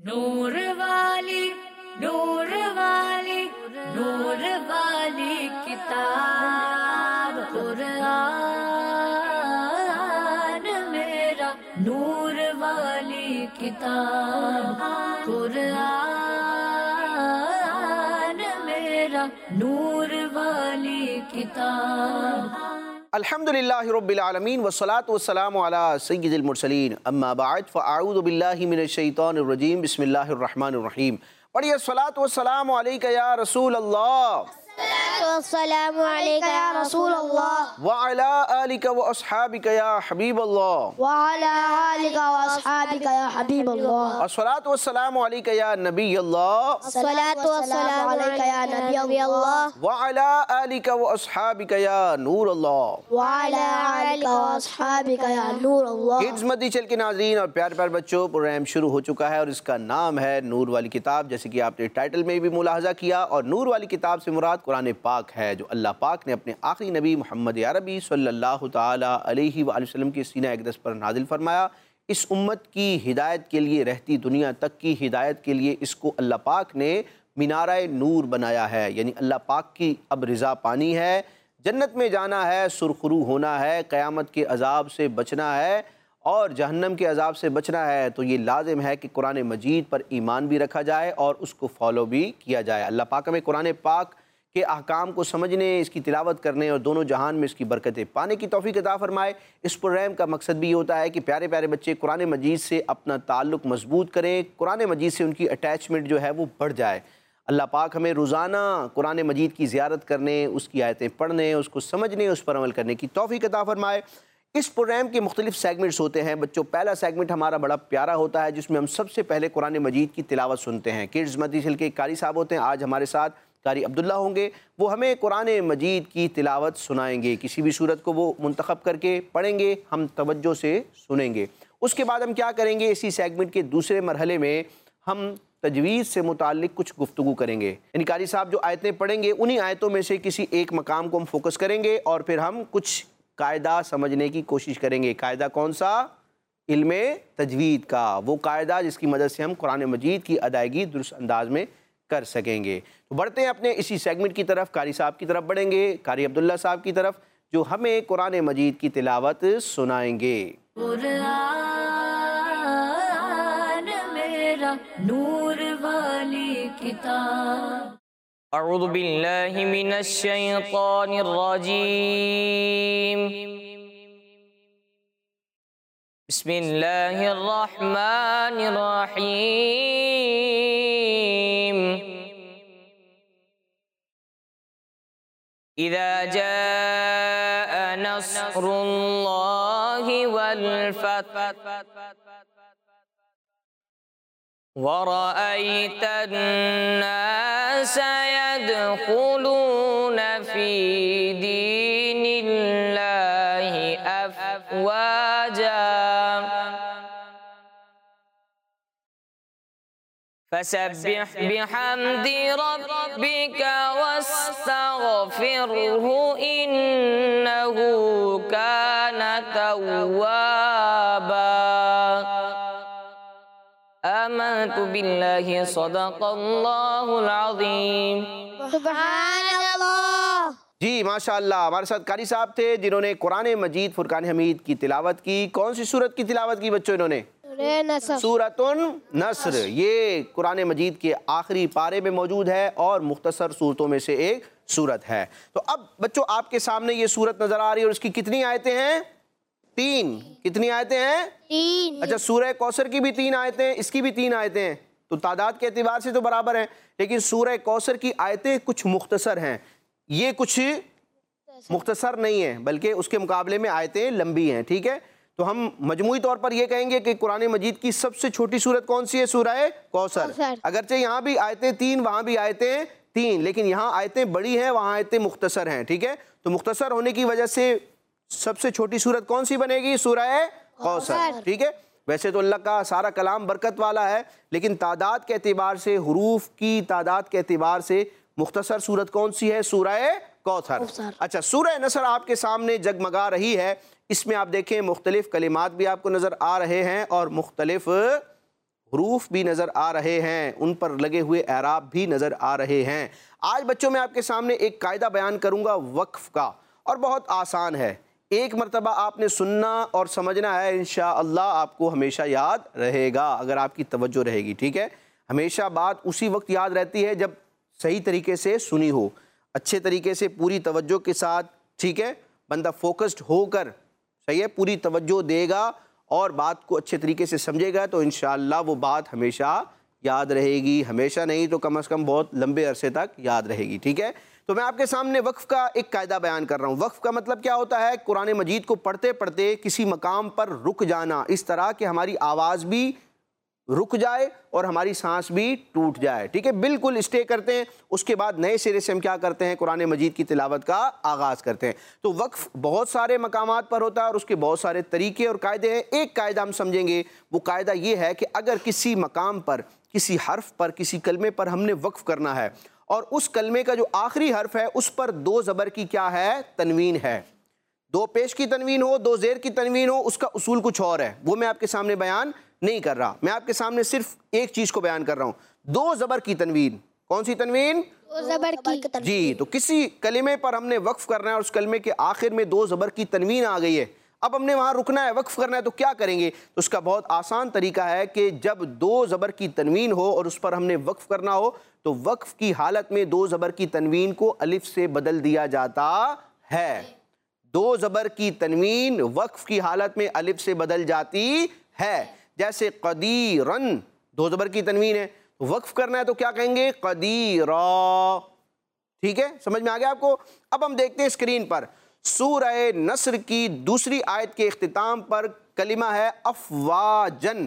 نور والی نور والی نور والی کتاب قرآن میرا نور والی کتاب قرآن میرا نور والی کتاب. الحمدللہ رب العالمین والصلاة والسلام علی سید المرسلین اما بعد فاعوذ باللہ من الشیطان الرجیم بسم اللہ الرحمن الرحیم. پڑھیے الصلاة والسلام علیکہ یا رسول اللہ والسلام علیکہ یا رسول اللہ وعلی آلکہ واصحابکہ یا حبیب اللہ وعلی آلکہ واصحابکہ یا حبیب اللہ الصلاة والسلام علیکہ یا نبی اللہ الصلاة والسلام علیکہ یا نبی اللہ وعلی آلکہ واصحابکہ یا نور اللہ وعلی آلکہ واصحابکہ یا نور اللہ. کڈز مدی چل کے ناظرین اور پیار پیار بچوں، پروگرام شروع ہو چکا ہے اور اس کا نام ہے نور والی کتاب، جیسے کہ آپ نے ٹائٹل میں بھی ملاحظہ کیا. اور نور والی کتاب سے مراد قرآن پاک ہے، جو اللہ پاک نے اپنے آخری نبی محمد عربی صلی اللہ تعالی علیہ وآلہ وسلم کے سینہ اقدس پر نازل فرمایا. اس امت کی ہدایت کے لیے، رہتی دنیا تک کی ہدایت کے لیے اس کو اللہ پاک نے مینارہ نور بنایا ہے. یعنی اللہ پاک کی اب رضا پانی ہے، جنت میں جانا ہے، سرخرو ہونا ہے، قیامت کے عذاب سے بچنا ہے اور جہنم کے عذاب سے بچنا ہے، تو یہ لازم ہے کہ قرآن مجید پر ایمان بھی رکھا جائے اور اس کو فالو بھی کیا جائے. اللہ پاک ہمیں قرآن پاک کے احکام کو سمجھنے، اس کی تلاوت کرنے اور دونوں جہان میں اس کی برکتیں پانے کی توفیق عطا فرمائے. اس پروگرام کا مقصد بھی ہوتا ہے کہ پیارے پیارے بچے قرآن مجید سے اپنا تعلق مضبوط کریں، قرآن مجید سے ان کی اٹیچمنٹ جو ہے وہ بڑھ جائے. اللہ پاک ہمیں روزانہ قرآن مجید کی زیارت کرنے، اس کی آیتیں پڑھنے، اس کو سمجھنے، اس پر عمل کرنے کی توفیق عطا فرمائے. اس پروگرام کے مختلف سیگمنٹس ہوتے ہیں بچوں. پہلا سیگمنٹ ہمارا بڑا پیارا ہوتا ہے جس میں ہم سب سے پہلے قرآن مجید کی تلاوت سنتے ہیں. کڈز مدی چل کے قاری صاحب ہوتے ہیں، آج ہمارے ساتھ قاری عبداللہ ہوں گے. وہ ہمیں قرآن مجید کی تلاوت سنائیں گے، کسی بھی صورت کو وہ منتخب کر کے پڑھیں گے، ہم توجہ سے سنیں گے. اس کے بعد ہم کیا کریں گے، اسی سیگمنٹ کے دوسرے مرحلے میں ہم تجوید سے متعلق کچھ گفتگو کریں گے. یعنی قاری صاحب جو آیتیں پڑھیں گے انہی آیتوں میں سے کسی ایک مقام کو ہم فوکس کریں گے اور پھر ہم کچھ قاعدہ سمجھنے کی کوشش کریں گے. قاعدہ کون سا؟ علم تجوید کا، وہ قاعدہ جس کی مدد سے ہم قرآن مجید کی ادائیگی درست انداز میں کر سکیں گے. تو بڑھتے ہیں اپنے اسی سیگمنٹ کی طرف، قاری صاحب کی طرف بڑھیں گے، قاری عبداللہ صاحب کی طرف جو ہمیں قرآن مجید کی تلاوت سنائیں گے. قرآن میرا نور والی کتاب. اعوذ باللہ من الشیطان الرجیم. بسم اللہ الرحمن الرحیم. اذا جاء نصر اللہ والفتح وَرَأَيْتَ النَّاسَ يَدْخُلُونَ فِي دِينِ اللَّهِ أَفْوَاجًا فَسَبِّحْ بِحَمْدِ رَبِّكَ وَاسْتَغْفِرْهُ إِنَّهُ كَانَ تَوَّابًا. آمنت باللہ صدق اللہ العظیم. سبحان اللہ. جی ماشاءاللہ، ہمارے ساتھ قاری صاحب تھے جنہوں نے قرآن مجید فرقان حمید کی تلاوت کی. کون سی سورت کی تلاوت کی بچوں انہوں نے؟ سورۃ النصر. یہ قرآن مجید کے آخری پارے میں موجود ہے اور مختصر صورتوں میں سے ایک سورت ہے. تو اب بچوں آپ کے سامنے یہ سورت نظر آ رہی ہے اور اس کی کتنی آیتیں ہیں؟ 3. کتنی آیتیں ہیں؟ 3. اچھا، سورہ کوثر کی بھی 3 آیتیں، اس کی بھی 3 آیتیں ہیں، تو تعداد کے اعتبار سے تو برابر ہیں، لیکن سورہ کوثر کی آیتیں کچھ مختصر ہیں، یہ کچھ مختصر نہیں ہیں بلکہ اس کے مقابلے میں آیتیں لمبی ہیں. ٹھیک ہے، تو ہم مجموعی طور پر یہ کہیں گے کہ قرآن مجید کی سب سے چھوٹی سورت کون سی ہے؟ سورہ کوثر. اگرچہ یہاں بھی آیتیں 3، وہاں بھی آیتیں 3، لیکن یہاں آیتیں بڑی ہیں، وہاں آیتیں مختصر ہیں. ٹھیک ہے، تو مختصر ہونے کی وجہ سے سب سے چھوٹی سورت کون سی بنے گی؟ سورہ کوثر. ٹھیک ہے، ویسے تو اللہ کا سارا کلام برکت والا ہے، لیکن تعداد کے اعتبار سے، حروف کی تعداد کے اعتبار سے مختصر سورت کون سی ہے؟ سورہ کوثر. اچھا، سورہ نصر آپ کے سامنے جگمگا رہی ہے. اس میں آپ دیکھیں مختلف کلمات بھی آپ کو نظر آ رہے ہیں اور مختلف حروف بھی نظر آ رہے ہیں، ان پر لگے ہوئے اعراب بھی نظر آ رہے ہیں۔ آج بچوں میں آپ کے سامنے ایک قاعدہ بیان کروں گا وقف کا، اور بہت آسان ہے، ایک مرتبہ آپ نے سننا اور سمجھنا ہے، انشاءاللہ آپ کو ہمیشہ یاد رہے گا اگر آپ کی توجہ رہے گی، ٹھیک ہے؟ ہمیشہ بات اسی وقت یاد رہتی ہے جب صحیح طریقے سے سنی ہو، اچھے طریقے سے پوری توجہ کے ساتھ، ٹھیک ہے؟ بندہ فوکسڈ ہو کر، صحیح ہے، پوری توجہ دے گا اور بات کو اچھے طریقے سے سمجھے گا تو انشاءاللہ وہ بات ہمیشہ یاد رہے گی، ہمیشہ نہیں تو کم از کم بہت لمبے عرصے تک یاد رہے گی، ٹھیک ہے؟ تو میں آپ کے سامنے وقف کا ایک قاعدہ بیان کر رہا ہوں۔ وقف کا مطلب کیا ہوتا ہے؟ قرآن مجید کو پڑھتے پڑھتے کسی مقام پر رک جانا، اس طرح کہ ہماری آواز بھی رک جائے اور ہماری سانس بھی ٹوٹ جائے، ٹھیک ہے؟ بالکل اسٹے کرتے ہیں، اس کے بعد نئے سرے سے ہم کیا کرتے ہیں؟ قرآن مجید کی تلاوت کا آغاز کرتے ہیں۔ تو وقف بہت سارے مقامات پر ہوتا ہے اور اس کے بہت سارے طریقے اور قاعدے ہیں۔ ایک قاعدہ ہم سمجھیں گے، وہ قاعدہ یہ ہے کہ اگر کسی مقام پر، کسی حرف پر، کسی کلمے پر ہم نے وقف کرنا ہے اور اس کلمے کا جو آخری حرف ہے اس پر دو زبر کی کیا ہے؟ تنوین ہے، دو پیش کی تنوین ہو، دو زیر کی تنوین ہو، اس کا اصول کچھ اور ہے، وہ میں آپ کے سامنے بیان نہیں کر رہا، میں آپ کے سامنے صرف ایک چیز کو بیان کر رہا ہوں، دو زبر کی تنوین۔ کون سی تنوین؟ دو زبر کی جی، تو کسی کلمے پر ہم نے وقف کرنا ہے اور اس کلمے کے آخر میں دو زبر کی تنوین آ گئی ہے، اب ہم نے وہاں رکنا ہے، وقف کرنا ہے، تو کیا کریں گے؟ تو اس کا بہت آسان طریقہ ہے کہ جب دو زبر کی تنوین ہو اور اس پر ہم نے وقف کرنا ہو تو وقف کی حالت میں دو زبر کی تنوین کو الف سے بدل دیا جاتا ہے۔ دو زبر کی تنوین وقف کی حالت میں الف سے بدل جاتی ہے، جیسے قدیرن دو زبر کی تنوین ہے، وقف کرنا ہے تو کیا کہیں گے؟ قدیرا، ٹھیک ہے؟ سمجھ میں آ گیا آپ کو؟ اب ہم دیکھتے ہیں اسکرین پر سورہ نصر کی دوسری آیت کے اختتام پر کلمہ ہے افواجن،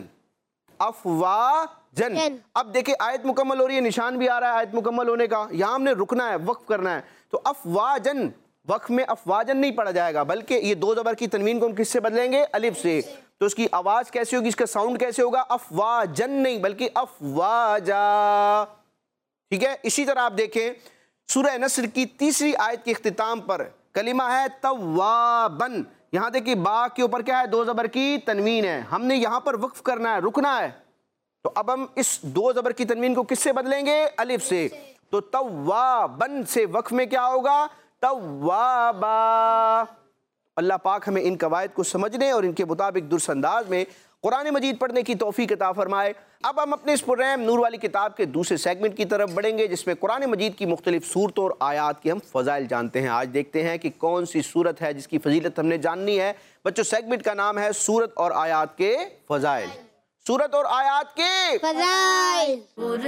افواجن۔ اب دیکھیں آیت مکمل ہو رہی ہے، نشان بھی آ رہا ہے آیت مکمل ہونے کا، یہاں ہم نے رکنا ہے، وقف کرنا ہے، تو افواجن، وقف میں افواجن نہیں پڑھا جائے گا بلکہ یہ دو زبر کی تنوین کو ہم کس سے بدلیں گے؟ الف سے۔ تو اس کی آواز کیسے ہوگی، اس کا ساؤنڈ کیسے ہوگا؟ افواجن نہیں بلکہ افواجا، ٹھیک ہے؟ اسی طرح آپ دیکھیں سورہ نصر کی تیسری آیت کے اختتام پر کلمہ ہے توابن، یہاں دیکھیں با کے اوپر کیا ہے؟ دو زبر کی تنوین ہے، ہم نے یہاں پر وقف کرنا ہے، رکنا ہے، تو اب ہم اس دو زبر کی تنوین کو کس سے بدلیں گے؟ الف سے۔ تو توابن سے وقف میں کیا ہوگا؟ توابا۔ اللہ پاک ہمیں ان قواعد کو سمجھنے اور ان کے مطابق درست انداز میں قرآن مجید پڑھنے کی توفیق عطا فرمائے۔ اب ہم اپنے اس پروگرام نور والی کتاب کے دوسرے سیگمنٹ کی طرف بڑھیں گے جس میں قرآن مجید کی مختلف صورتوں اور آیات کے ہم فضائل جانتے ہیں۔ آج دیکھتے ہیں کہ کون سی صورت ہے جس کی فضیلت ہم نے جاننی ہے۔ بچوں سیگمنٹ کا نام ہے صورت اور آیات کے فضائل، صورت اور آیات کے فضائل۔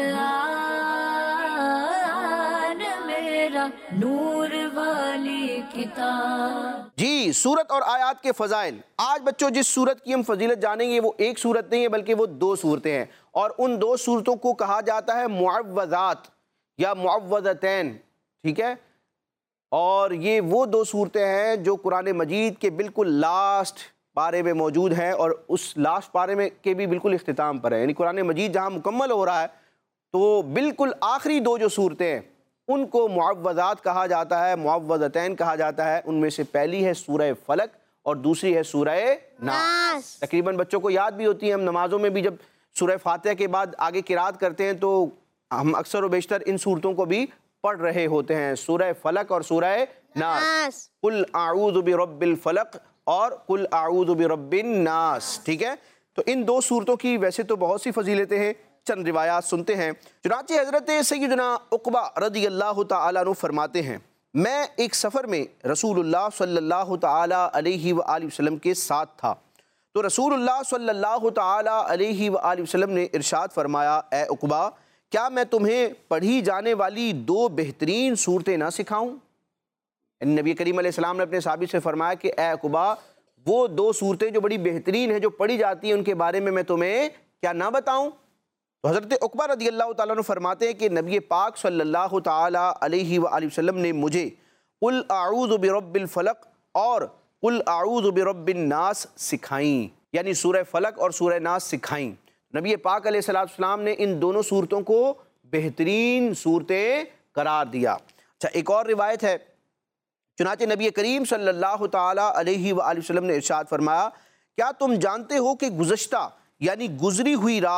قرآن میرا نور والی کتاب۔ جی، صورت اور آیات کے فضائل۔ آج بچوں جس صورت کی ہم فضیلت جانیں گے وہ ایک صورت نہیں ہے بلکہ وہ دو صورتیں ہیں، اور ان دو صورتوں کو کہا جاتا ہے معوذات یا معوذتین، ٹھیک ہے؟ اور یہ وہ دو صورتیں ہیں جو قرآن مجید کے بالکل لاسٹ پارے میں موجود ہیں اور اس لاسٹ پارے میں کے بھی بالکل اختتام پر ہے، یعنی قرآن مجید جہاں مکمل ہو رہا ہے تو بالکل آخری دو جو صورتیں ہیں ان کو معوذات کہا جاتا ہے، معوذتین کہا جاتا ہے۔ ان میں سے پہلی ہے سورہ فلق اور دوسری ہے سورہ ناس۔ تقریباً بچوں کو یاد بھی ہوتی ہے، ہم نمازوں میں بھی جب سورہ فاتحہ کے بعد آگے قرات کرتے ہیں تو ہم اکثر و بیشتر ان صورتوں کو بھی پڑھ رہے ہوتے ہیں، سورہ فلق اور سورہ ناس، قل اعوذ برب الفلق اور قل اعوذ برب الناس، ٹھیک ہے؟ تو ان دو صورتوں کی ویسے تو بہت سی فضیلتیں ہیں، چند روایات سنتے ہیں۔ چنانچہ حضرت سیدنا عقبہ رضی اللہ تعالیٰ عنہ فرماتے ہیں میں ایک سفر میں رسول اللہ صلی اللہ تعالیٰ علیہ وآلہ وسلم کے ساتھ تھا، تو رسول اللہ صلی اللہ تعالیٰ علیہ وآلہ وسلم نے ارشاد فرمایا اے عقبہ کیا میں تمہیں پڑھی جانے والی دو بہترین صورتیں نہ سکھاؤں؟ نبی کریم علیہ السلام نے اپنے صحابی سے فرمایا کہ اے عقبہ وہ دو صورتیں جو بڑی بہترین ہیں جو پڑھی جاتی ہیں ان کے بارے میں تمہیں کیا نہ بتاؤں؟ تو حضرت عقبہ رضی اللہ تعالیٰ عنہ فرماتے ہیں کہ نبی پاک صلی اللہ تعالیٰ علیہ وآلہ وسلم نے مجھے قل اعوذ برب الفلق اور قل اعوذ برب الناس سکھائیں، یعنی سورہ فلق اور سورہ ناس سکھائیں۔ نبی پاک علیہ السلام نے ان دونوں صورتوں کو بہترین صورتیں قرار دیا۔ اچھا ایک اور روایت ہے، چنانچہ نبی کریم صلی اللہ تعالیٰ علیہ وآلہ وسلم نے ارشاد فرمایا کیا تم جانتے ہو کہ گزشتہ یعنی گزری ہوئی رات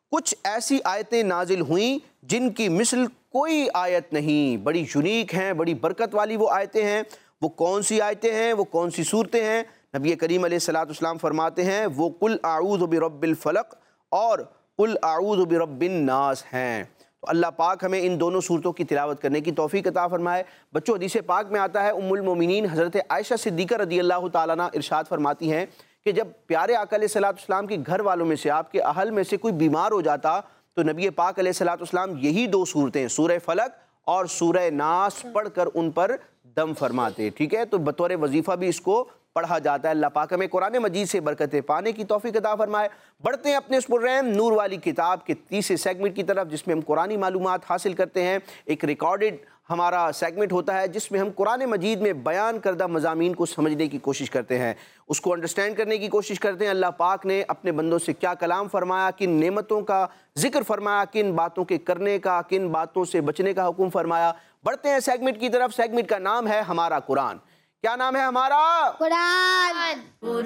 کچھ ایسی آیتیں نازل ہوئیں جن کی مثل کوئی آیت نہیں، بڑی یونیک ہیں، بڑی برکت والی وہ آیتیں ہیں۔ وہ کون سی آیتیں ہیں، وہ کون سی صورتیں ہیں؟ نبی کریم علیہ الصلوۃ والسلام فرماتے ہیں وہ قل اعوذ برب الفلق اور قل اعوذ برب الناس ہیں۔ تو اللہ پاک ہمیں ان دونوں صورتوں کی تلاوت کرنے کی توفیق عطا فرمائے۔ بچوں، حدیث پاک میں آتا ہے ام المومنین حضرت عائشہ صدیقہ رضی اللہ تعالیٰ عنہ ارشاد فرماتی ہیں کہ جب پیارے آقا علیہ الصلوۃ والسلام کے گھر والوں میں سے، آپ کے اہل میں سے کوئی بیمار ہو جاتا تو نبی پاک علیہ الصلوۃ والسلام یہی دو صورتیں سورہ فلق اور سورہ ناس پڑھ کر ان پر دم فرماتے، ٹھیک ہے؟ تو بطور وظیفہ بھی اس کو پڑھا جاتا ہے۔ اللہ پاک ہمیں قرآن مجید سے برکتیں پانے کی توفیق عطا فرمائے۔ بڑھتے ہیں اپنے اس پروگرام نور والی کتاب کے تیسرے سیگمنٹ کی طرف، جس میں ہم قرآنی معلومات حاصل کرتے ہیں۔ ایک ریکارڈڈ ہمارا سیگمنٹ ہوتا ہے جس میں ہم قرآن مجید میں بیان کردہ مضامین کو سمجھنے کی کوشش کرتے ہیں، اس کو انڈرسٹینڈ کرنے کی کوشش کرتے ہیں۔ اللہ پاک نے اپنے بندوں سے کیا کلام فرمایا، کن نعمتوں کا ذکر فرمایا، کن باتوں کے کرنے کا، کن باتوں سے بچنے کا حکم فرمایا۔ بڑھتے ہیں سیگمنٹ کی طرف۔ سیگمنٹ کا نام ہے ہمارا قرآن۔ کیا نام ہے ہمارا؟ قرآن۔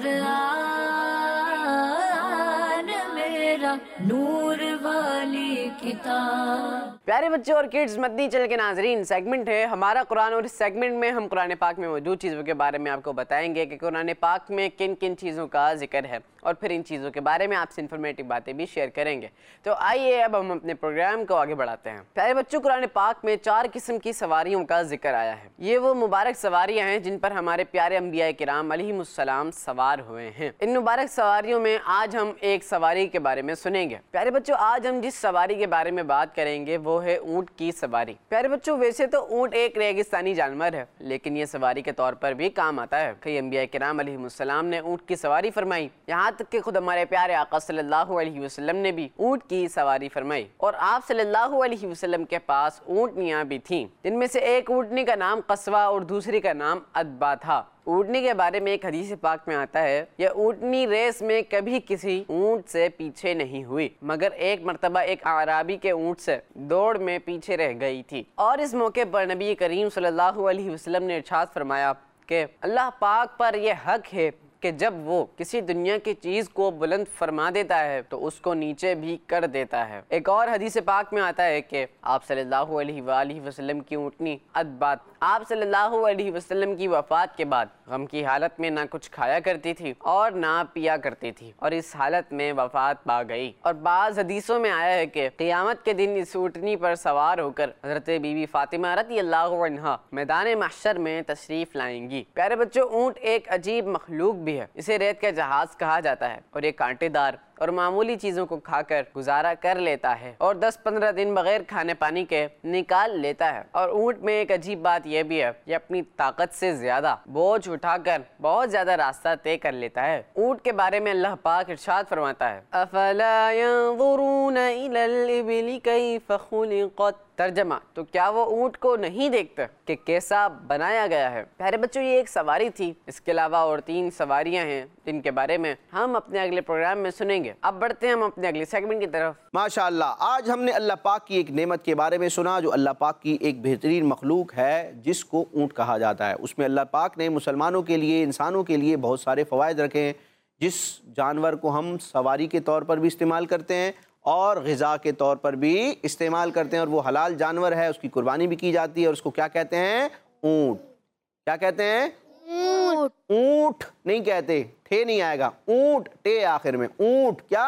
قرآن میرا نور والی کتاب۔ پیارے بچوں اور کڈز، مدنی چینل کے ناظرین، سیگمنٹ ہے ہمارا قرآن، اور اس سیگمنٹ میں ہم قرآن پاک میں موجود چیزوں کے بارے میں آپ کو بتائیں گے کہ قرآن پاک میں کن کن چیزوں کا ذکر ہے، اور پھر ان چیزوں کے بارے میں آپ سے انفارمیٹیو باتیں بھی شیئر کریں گے۔ تو آئیے اب ہم اپنے پروگرام کو آگے بڑھاتے ہیں۔ پیارے بچوں، قرآن پاک میں 4 قسم کی سواریوں کا ذکر آیا ہے۔ یہ وہ مبارک سواریاں ہیں جن پر ہمارے پیارے انبیاء کرام علیہم السلام سوار ہوئے ہیں۔ ان مبارک سواریوں میں آج ہم ایک سواری کے بارے میں سنیں گے۔ پیارے بچوں، آج ہم جس سواری کے بارے میں بات کریں گے وہ ہے اونٹ کی سواری۔ پیارے بچوں، ویسے تو اونٹ ایک ریگستانی جانور ہے، لیکن یہ سواری کے طور پر بھی کام آتا ہے۔ کئی انبیاء کرام علیہم السلام نے اونٹ کی سواری فرمائی، یہاں تک کہ خود ہمارے پیارے آقا صلی اللہ علیہ وسلم نے بھی اونٹ کی سواری فرمائی، اور آپ صلی اللہ علیہ وسلم کے پاس اونٹنیاں بھی تھیں، جن میں سے ایک اونٹنی کا نام قصوہ اور دوسری کا نام ادبا تھا۔ اونٹنی کے بارے میں ایک حدیث پاک میں آتا ہے، یہ اونٹنی ریس میں کبھی کسی اونٹ سے پیچھے نہیں ہوئی، مگر ایک مرتبہ ایک اعرابی کے اونٹ سے دوڑ میں پیچھے رہ گئی تھی۔ اور اس موقع پر نبی کریم صلی اللہ علیہ وسلم نے ارشاد فرمایا کہ اللہ پاک پر یہ حق ہے کہ جب وہ کسی دنیا کی چیز کو بلند فرما دیتا ہے تو اس کو نیچے بھی کر دیتا ہے۔ ایک اور حدیث پاک میں آتا ہے کہ آپ صلی اللہ علیہ وآلہ وسلم کی اونٹنی ادبا آپ صلی اللہ علیہ وسلم کی وفات کے بعد غم کی حالت میں نہ کچھ کھایا کرتی تھی اور نہ پیا کرتی تھی، اور اس حالت میں وفات پا گئی۔ اور بعض حدیثوں میں آیا ہے کہ قیامت کے دن اس اونٹنی پر سوار ہو کر حضرت بی بی فاطمہ رضی اللہ عنہا میدان محشر میں تشریف لائیں گی۔ پیارے بچوں، اونٹ ایک عجیب مخلوق بھی ہے، اسے ریت کا جہاز کہا جاتا ہے، اور یہ کانٹے دار اور معمولی چیزوں کو کھا کر گزارا کر لیتا ہے، اور 10-15 دن بغیر کھانے پانی کے نکال لیتا ہے۔ اور اونٹ میں ایک عجیب بات یہ بھی ہے، یہ اپنی طاقت سے زیادہ بوجھ اٹھا کر بہت زیادہ راستہ طے کر لیتا ہے۔ اونٹ کے بارے میں اللہ پاک ارشاد فرماتا ہے، افلا ينظرون الى الابل كيف خلقت۔ ترجمہ، تو کیا وہ اونٹ کو نہیں دیکھتے کہ کیسا بنایا گیا ہے؟ پیارے بچوں، یہ ایک سواری تھی، اس کے علاوہ اور 3 سواریاں ہیں جن کے بارے میں ہم اپنے اگلے پروگرام میں سنیں گے۔ اب بڑھتے ہیں ہم اپنے اگلے سیگمنٹ کی طرف۔ ماشاءاللہ، آج ہم نے اللہ پاک کی ایک نعمت کے بارے میں سنا جو اللہ پاک کی ایک بہترین مخلوق ہے جس کو اونٹ کہا جاتا ہے۔ اس میں اللہ پاک نے مسلمانوں کے لیے، انسانوں کے لیے بہت سارے فوائد رکھے ہیں، جس جانور کو ہم سواری کے طور پر بھی استعمال کرتے ہیں اور غذا کے طور پر بھی استعمال کرتے ہیں، اور وہ حلال جانور ہے، اس کی قربانی بھی کی جاتی ہے، اور اس کو کیا کہتے ہیں؟ اونٹ۔ کیا کہتے ہیں؟ اونٹ۔ اونٹ نہیں کہتے، ٹھے نہیں آئے گا، اونٹ، ٹے آخر میں، اونٹ۔ کیا؟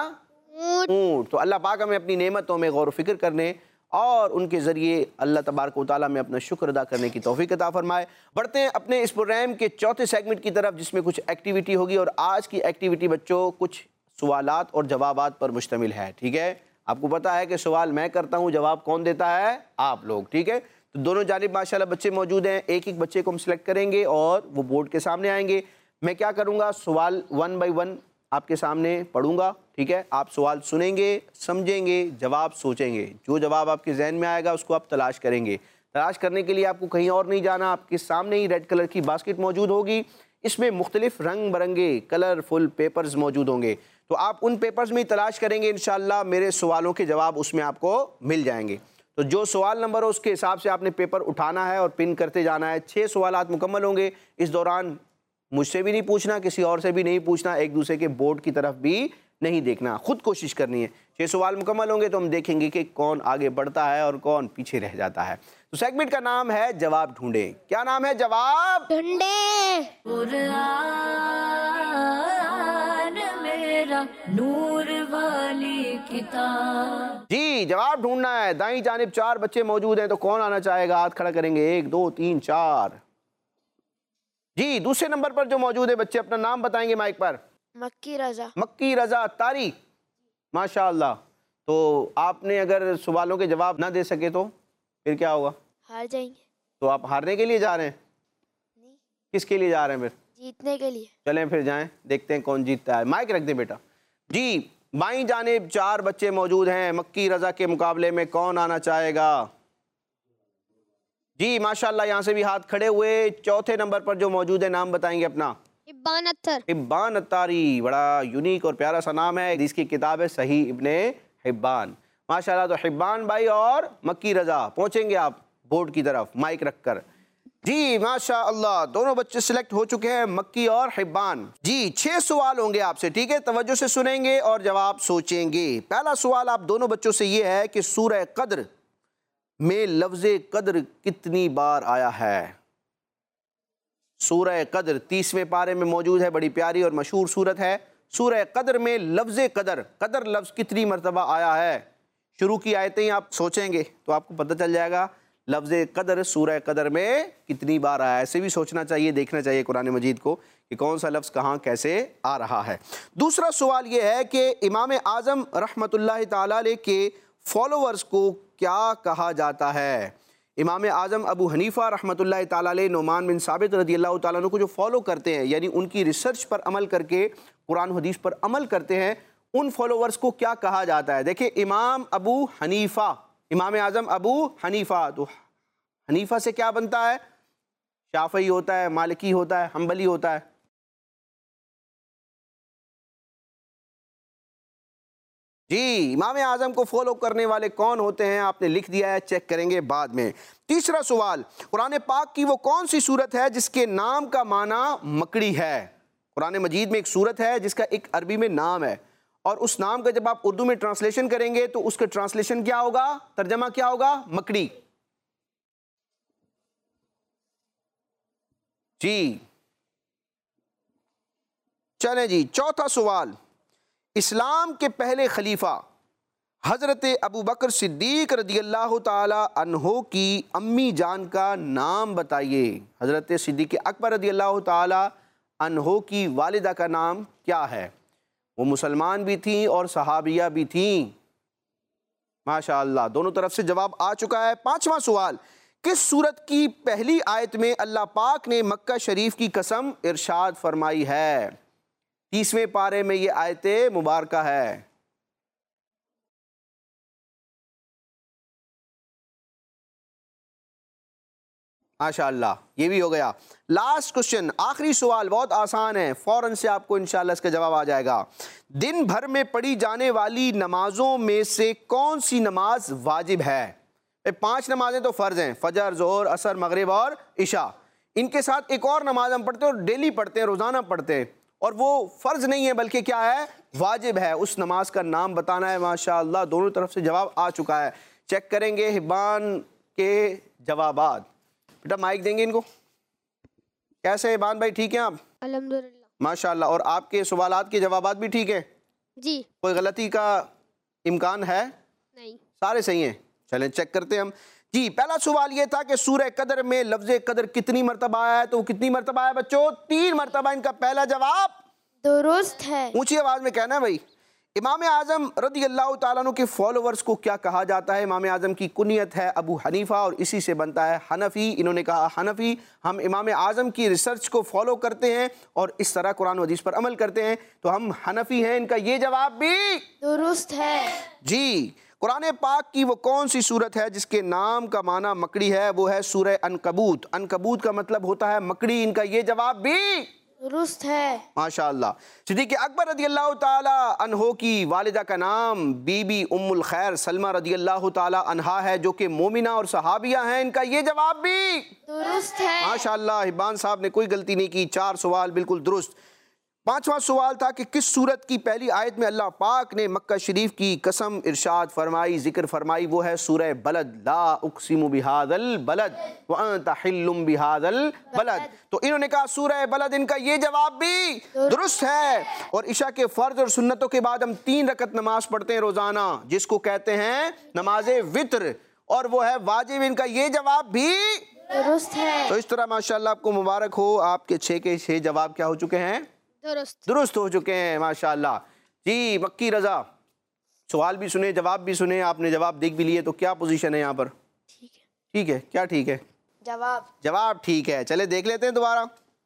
اونٹ۔ تو اللہ پاک ہمیں اپنی نعمتوں میں غور و فکر کرنے اور ان کے ذریعے اللہ تبارک و تعالیٰ میں اپنا شکر ادا کرنے کی توفیق عطا فرمائے۔ بڑھتے ہیں اپنے اس پروگرام کے چوتھے سیگمنٹ کی طرف، جس میں کچھ ایکٹیویٹی ہوگی، اور آج کی ایکٹیویٹی بچوں کچھ سوالات اور جوابات پر مشتمل ہے، ٹھیک ہے؟ آپ کو پتا ہے کہ سوال میں کرتا ہوں، جواب کون دیتا ہے؟ آپ لوگ، ٹھیک ہے؟ تو دونوں جانب ماشاءاللہ بچے موجود ہیں، ایک ایک بچے کو ہم سلیکٹ کریں گے اور وہ بورڈ کے سامنے آئیں گے۔ میں کیا کروں گا، سوال 1 بائی 1 آپ کے سامنے پڑھوں گا، ٹھیک ہے؟ آپ سوال سنیں گے، سمجھیں گے، جواب سوچیں گے، جو جواب آپ کے ذہن میں آئے گا اس کو آپ تلاش کریں گے۔ تلاش کرنے کے لیے آپ کو کہیں اور نہیں جانا، آپ کے سامنے ہی ریڈ کلر کی باسکٹ موجود ہوگی، اس میں مختلف رنگ برنگے کلرفل پیپرز موجود ہوں گے، تو آپ ان پیپرز میں ہی تلاش کریں گے، انشاءاللہ میرے سوالوں کے جواب اس میں آپ کو مل جائیں گے۔ تو جو سوال نمبر ہو اس کے حساب سے آپ نے پیپر اٹھانا ہے اور پن کرتے جانا ہے۔ 6 سوالات مکمل ہوں گے، اس دوران مجھ سے بھی نہیں پوچھنا، کسی اور سے بھی نہیں پوچھنا، ایک دوسرے کے بورڈ کی طرف بھی نہیں دیکھنا، خود کوشش کرنی ہے۔ 6 سوال مکمل ہوں گے تو ہم دیکھیں گے کہ کون آگے بڑھتا ہے اور کون پیچھے رہ جاتا ہے۔ تو سیگمنٹ کا نام ہے جواب ڈھونڈے۔ کیا نام ہے؟ جواب ڈھونڈے۔ قرآن میرا نور والی کتاب۔ جی جواب ڈھونڈنا ہے۔ دائیں جانب 4 بچے موجود ہیں، تو کون آنا چاہے گا؟ ہاتھ کھڑا کریں گے۔ 1 2 3 4۔ جی دوسرے نمبر پر جو موجود ہے بچے اپنا نام بتائیں گے مائک پر۔ مکی رضا۔ مکی رضا تاری، ماشاء اللہ۔ تو آپ نے اگر سوالوں کے جواب نہ دے سکے تو پھر کیا ہوگا؟ ہار جائیں گے۔ تو آپ ہارنے کے لیے جا رہے ہیں؟ نہیں، کس کے لیے جا رہے ہیں پھر؟ جیتنے کے لیے۔ چلیں پھر جائیں، دیکھتے ہیں کون جیتتا ہے۔ مائک رکھ دیں بیٹا۔ جی بائیں جانب 4 بچے موجود ہیں، مکی رضا کے مقابلے میں کون آنا چاہے گا؟ جی ماشاءاللہ یہاں سے بھی ہاتھ کھڑے ہوئے۔ چوتھے نمبر پر جو موجود ہے نام بتائیں گے اپنا۔ حبان اتھر۔ حبان اتاری، بڑا یونیک اور پیارا سا نام ہے، جس کی کتاب ہے صحیح ابن حبان۔ ماشاءاللہ، تو حبان بھائی اور مکی رضا پہنچیں گے آپ بورڈ کی طرف مائک رکھ کر۔ جی ماشاءاللہ دونوں بچے سلیکٹ ہو چکے ہیں، مکی اور حبان۔ جی 6 سوال ہوں گے آپ سے، ٹھیک ہے؟ توجہ سے سنیں گے اور جواب سوچیں گے۔ پہلا سوال آپ دونوں بچوں سے یہ ہے کہ سورہ قدر میں لفظ قدر کتنی بار آیا ہے؟ سورہ قدر 30ویں پارے میں موجود ہے، بڑی پیاری اور مشہور سورت ہے۔ سورہ قدر میں لفظ قدر، قدر لفظ کتنی مرتبہ آیا ہے؟ شروع کی آیتیں آپ سوچیں گے تو آپ کو پتہ چل جائے گا لفظ قدر سورہ قدر میں کتنی بار آیا ہے۔ ایسے بھی سوچنا چاہیے، دیکھنا چاہیے قرآن مجید کو کہ کون سا لفظ کہاں کیسے آ رہا ہے۔ دوسرا سوال یہ ہے کہ امام اعظم رحمۃ اللہ تعالیٰ علیہ کے فالوورز کو کیا کہا جاتا ہے؟ امام اعظم ابو حنیفہ رحمۃ اللہ تعالیٰ علیہ، نعمان بن ثابت رضی اللہ تعالیٰ عنہ کو جو فالو کرتے ہیں، یعنی ان کی ریسرچ پر عمل کر کے قرآن حدیث پر عمل کرتے ہیں، ان فالوورز کو کیا کہا جاتا ہے؟ دیکھیں امام ابو حنیفہ، امام اعظم ابو حنیفہ، تو حنیفہ سے کیا بنتا ہے؟ شافعی ہوتا ہے، مالکی ہوتا ہے، حنبلی ہوتا ہے۔ جی امام اعظم کو فالو کرنے والے کون ہوتے ہیں؟ آپ نے لکھ دیا ہے، چیک کریں گے بعد میں۔ تیسرا سوال، قرآن پاک کی وہ کون سی سورت ہے جس کے نام کا معنی مکڑی ہے؟ قرآن مجید میں ایک سورت ہے جس کا ایک عربی میں نام ہے، اور اس نام کا جب آپ اردو میں ٹرانسلیشن کریں گے تو اس کا ٹرانسلیشن کیا ہوگا؟ ترجمہ کیا ہوگا؟ مکڑی۔ جی چلیں جی چوتھا سوال، اسلام کے پہلے خلیفہ حضرت ابو بکر صدیق رضی اللہ تعالی عنہ کی امی جان کا نام بتائیے۔ حضرت صدیق اکبر رضی اللہ تعالی عنہ کی والدہ کا نام کیا ہے؟ وہ مسلمان بھی تھیں اور صحابیہ بھی تھیں۔ ماشاءاللہ دونوں طرف سے جواب آ چکا ہے۔ پانچواں سوال، کس سورت کی پہلی آیت میں اللہ پاک نے مکہ شریف کی قسم ارشاد فرمائی ہے؟ 30ویں پارے میں یہ آیت مبارکہ ہے۔ ماشاءاللہ یہ بھی ہو گیا۔ لاسٹ کوشچن، آخری سوال، بہت آسان ہے، فوراً سے آپ کو انشاءاللہ اس کا جواب آ جائے گا۔ دن بھر میں پڑھی جانے والی نمازوں میں سے کون سی نماز واجب ہے؟ 5 نمازیں تو فرض ہیں، فجر، ظہر، عصر، مغرب اور عشاء۔ ان کے ساتھ ایک اور نماز ہم پڑھتے ہیں اور ڈیلی پڑھتے ہیں، روزانہ پڑھتے ہیں، اور وہ فرض نہیں ہے بلکہ کیا ہے؟ واجب ہے۔ اس نماز کا نام بتانا ہے۔ ماشاءاللہ دونوں طرف سے جواب آ چکا ہے۔ چیک کریں گے حبان کے جوابات۔ بیٹا مائک دیں گے ان کو۔ کیسے حبان بھائی، ٹھیک ہیں آپ؟ الحمدللہ۔ ماشاءاللہ، اور آپ کے سوالات کے جوابات بھی ٹھیک ہیں؟ جی۔ کوئی غلطی کا امکان ہے؟ نہیں۔ سارے صحیح ہیں۔ چلیں چیک کرتے ہیں ہم۔ جی پہلا سوال یہ تھا کہ سورہ قدر میں لفظ قدر کتنی مرتبہ آیا ہے؟ تو وہ کتنی مرتبہ آیا بچوں؟ 3 مرتبہ۔ ان کا پہلا جواب درست ہے۔ اونچی آواز میں کہنا ہے بھائی۔ امام اعظم رضی اللہ تعالیٰ عنہ کے فالوورز کو کیا کہا جاتا ہے؟ امام اعظم کی کنیت ہے ابو حنیفہ، اور اسی سے بنتا ہے حنفی۔ انہوں نے کہا حنفی، ہم امام اعظم کی ریسرچ کو فالو کرتے ہیں اور اس طرح قرآن و حدیث پر عمل کرتے ہیں، تو ہم حنفی ہیں۔ ان کا یہ جواب بھی درست ہے۔ جی قرآن پاک کی وہ کون سی سورت ہے جس کے نام کا معنی مکڑی ہے؟ وہ ہے سورہ عنکبوت۔ عنکبوت کا مطلب ہوتا ہے مکڑی۔ ان کا یہ جواب بھی درست ہے۔ ماشاءاللہ۔ صدیق اکبر رضی اللہ تعالی عنہ کی والدہ کا نام بی بی ام الخیر سلمہ رضی اللہ تعالی عنہا ہے، جو کہ مومنہ اور صحابیہ ہیں۔ ان کا یہ جواب بھی درست ہے۔ ماشاءاللہ۔ حبان صاحب نے کوئی غلطی نہیں کی، 4 سوال بالکل درست۔ 5वां सवाल था कि किस सूरत की पहली आयत में अल्लाह पाक ने मक्का शरीफ की कसम इरशाद फरमाई, जिक्र फरमाई? वो है सूरह बलद, ला उक़सिमु बिहादल बलद व अंता हिल्लुम बिहादल बलद। तो इन्होंने कहा सूरह बलद, इनका ये जवाब भी दुरुस्त है। और इशा के फ़र्ज और सुन्नतों के बाद हम 3 रकत नमाज पढ़ते हैं रोज़ाना, जिसको कहते हैं नमाज वित्र, और वो है वाजिब। इनका ये जवाब भी दुरुस्त है। तो इस तरह माशाअल्लाह आपको मुबारक हो, आपके 6 के 6 जवाब क्या हो चुके हैं? दुरुस्त हो चुके हैं माशाअल्लाह। जी मक्की रजा, सवाल भी सुने, जवाब भी सुने, आपने जवाब देख भी लिए, तो क्या पोजीशन है यहाँ पर? ठीक है। क्या ठीक है? जवाब ठीक है। चले देख लेते हैं दोबारा।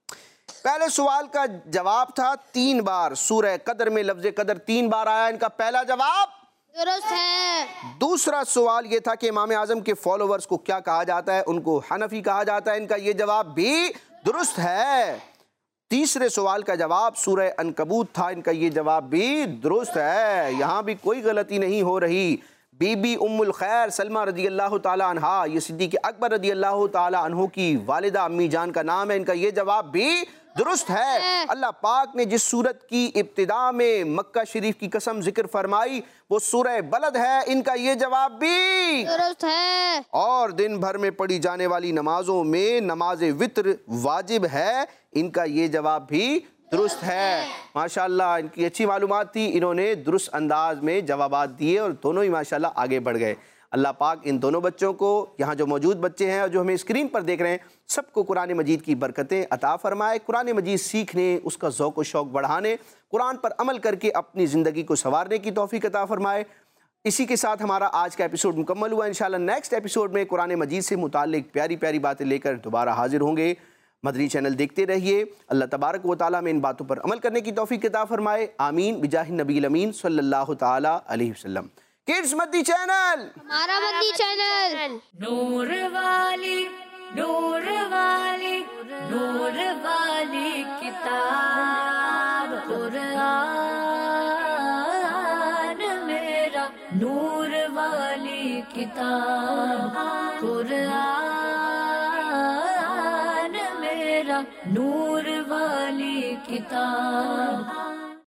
पहले सवाल का जवाब था 3 बार, सूरह कदर में लफ्ज़ कदर 3 बार आया, इनका पहला जवाब दुरुस्त है। दूसरा सवाल ये था कि इमाम आज़म के फॉलोवर्स को क्या कहा जाता है? उनको हनफी कहा जाता है, इनका ये जवाब भी दुरुस्त है। तीसरे सवाल का जवाब सूरह अनकबूत था, इनका ये जवाब भी दुरुस्त है। यहाँ भी कोई गलती नहीं हो रही। बीबी उम्मुल खैर सलमा रज़ी अल्लाह ताला अन्हा, ये सिद्दीक़ अकबर रज़ी अल्लाह ताला अन्हु की वालिदा अम्मी जान का नाम है, इनका ये जवाब भी दुरुस्त है। अल्लाह पाक ने जिस सूरत की इब्तिदा में मक्का शरीफ की कसम जिक्र फरमाई वो सूरह बलद है, इनका ये जवाब भी दुरुस्त है। और दिन भर में पढ़ी जाने वाली नमाजों में नमाज वित्र वाजिब है, इनका ये जवाब भी दुरुस्त है। माशाअल्लाह इनकी अच्छी मालूमात थी, इन्होंने दुरुस्त अंदाज में जवाबात दिए और दोनों ही माशाअल्लाह आगे बढ़ गए। अल्लाह पाक इन दोनों बच्चों को, यहाँ जो मौजूद बच्चे हैं और जो हमें स्क्रीन पर देख रहे हैं, सबको कुरान मजीद की बरकतें अता फरमाए। कुरान मजीद सीखने, उसका ज़ौक़ व शौक़ बढ़ाने, कुरान पर अमल करके अपनी ज़िंदगी को संवारने की तौफ़ीक़ अता फरमाए। इसी के साथ हमारा आज का एपिसोड मुकम्मल हुआ। इंशाअल्लाह नेक्स्ट एपिसोड में कुरान मजीद से मुताल्लिक़ प्यारी प्यारी बातें लेकर दोबारा हाजिर होंगे। मदनी चैनल देखते रहिए। अल्लाह तबारक व तआला में इन बातों पर अमल करने की तौफ़ीक़ अता फरमाए। आमीन बिजाहि नबी अमीन सल्लल्लाहु तआला अलैहि वसल्लम। किड्स मदनी चैनल, हमारा मदनी चैनल। नूर वाली नूर वाली नूर वाली किताब कुरान मेरा, नूर वाली किताब कुरान मेरा, नूर वाली किताब।